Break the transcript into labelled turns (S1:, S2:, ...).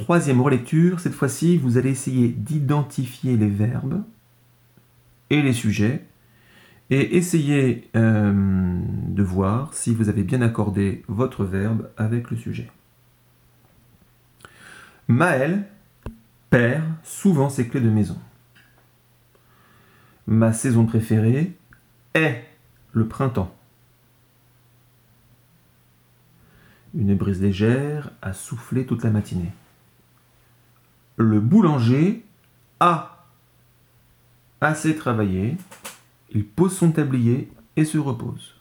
S1: troisième relecture, cette fois-ci, vous allez essayer d'identifier les verbes et les sujets et essayer de voir si vous avez bien accordé votre verbe avec le sujet. Maël perd souvent ses clés de maison. Ma saison préférée est le printemps. Une brise légère a soufflé toute la matinée. Le boulanger a assez travaillé, il pose son tablier et se repose.